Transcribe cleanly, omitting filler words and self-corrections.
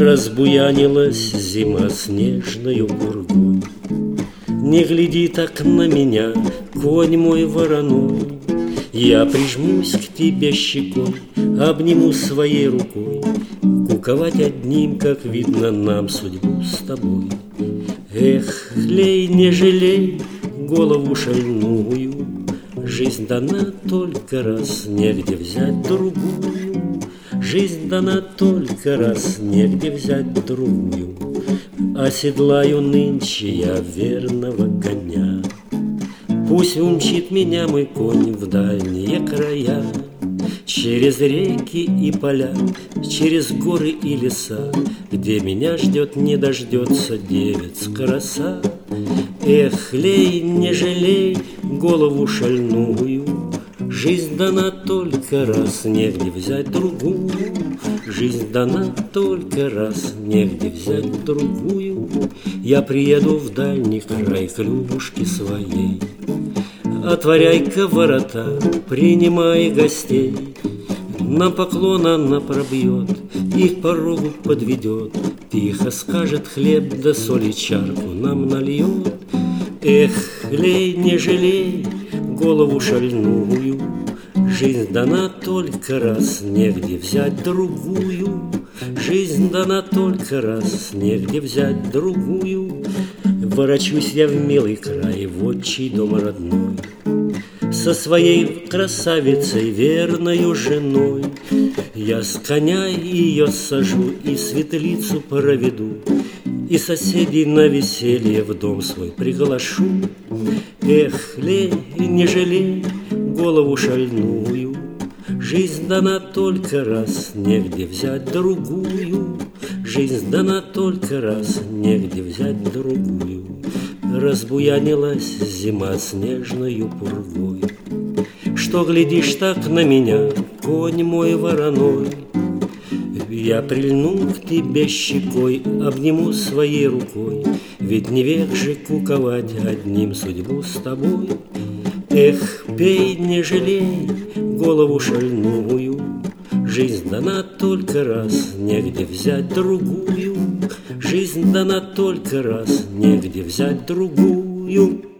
Разбуянилась зима снежною пургой. Не гляди так на меня, конь мой вороной. Я прижмусь к тебе щекой, обниму своей рукой. Куковать одним, как видно нам судьбу с тобой. Эх, лей, не жалей голову шальную. Жизнь дана только раз, негде взять другую. Жизнь дана только раз, негде взять другую. Оседлаю нынче я верного коня. Пусть умчит меня мой конь в дальние края, через реки и поля, через горы и леса, где меня ждет, не дождется девиц-краса. Эх, лей, не жалей голову шальную. Жизнь дана только раз, негде взять другую. Жизнь дана только раз, негде взять другую. Я приеду в дальний край к Любушке своей. Отворяй-ка ворота, принимай гостей. На поклон она пробьет, их к порогу подведет. Тихо скажет, хлеб да соли чарку нам нальет. Эх, лей, не жалей голову шальную. Жизнь дана только раз, негде взять другую. Жизнь дана только раз, негде взять другую. Ворочусь я в милый край, в отчий дом родной, со своей красавицей, верною женой. Я с коня ее сажу и светлицу проведу, и соседей на веселье в дом свой приглашу. Эх, лей, не жалей голову шальную. Жизнь дана только раз, негде взять другую. Жизнь дана только раз, негде взять другую. Разбуянилась зима снежною пургой. Что глядишь так на меня, конь мой вороной? Я прильну к тебе щекой, обниму своей рукой. Ведь не век же куковать одним судьбу с тобой. Эх, пей, не жалей голову шальную. Жизнь дана только раз, негде взять другую. Жизнь дана только раз, негде взять другую.